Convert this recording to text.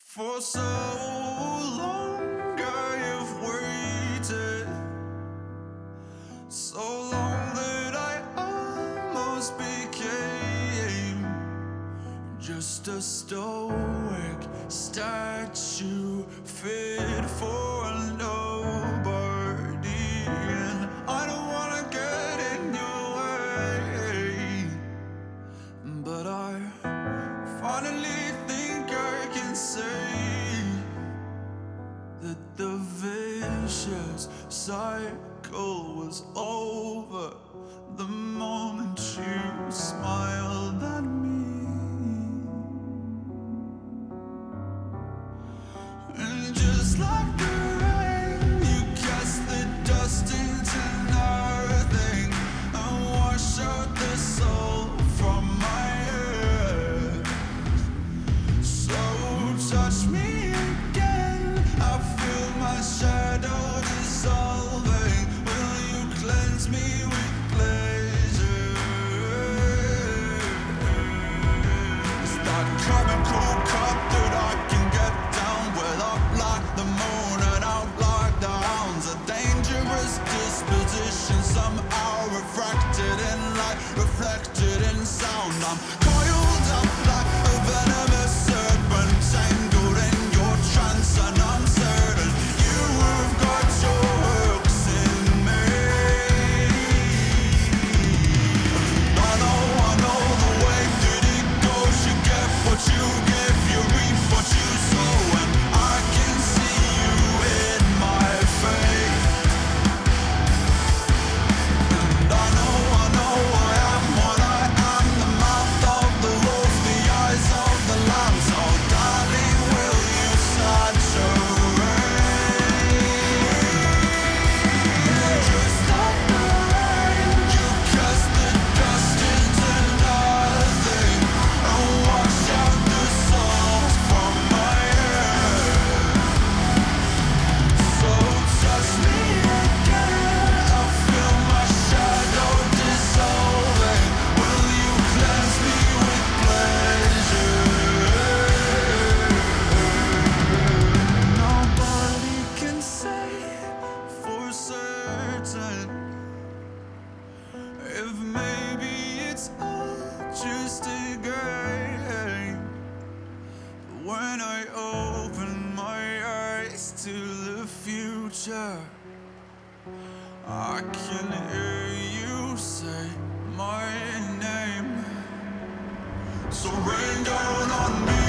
For so long I have waited, so long that I almost became just a stoic statue fit for nobody. And I don't wanna get in your way, but I finally think I can say that the vicious cycle was over the moment you smiled at me. And just like the rain, you cast the dust into nothing and wash out the soul from my head. So touch me again, I feel my shadow dissolving. Will you cleanse me with pleasure? It's that chemical cup that I can get down with, up like the moon and out like the hounds. A dangerous disposition, somehow refracted in light, reflected in sound. I'm coiled up like a venomous serpent, tangled in your trance, and I'm certain you have got your hooks in me. I know the way that it goes. You get what you give, you reap what you sow, and I can see you in my fate. And I know I am what I am, the mouth of the wolf, the eyes of the lamb. So darling, will you saturate? Just like the rain, you cast the dust into nothing and wash out the souls from my head. So touch me again, I feel my shadow dissolving. Will you cleanse me with pleasure? Nobody can say for certain if maybe it's all just a game. But when I open my eyes to the future, I can hear you say my name. So rain down on me.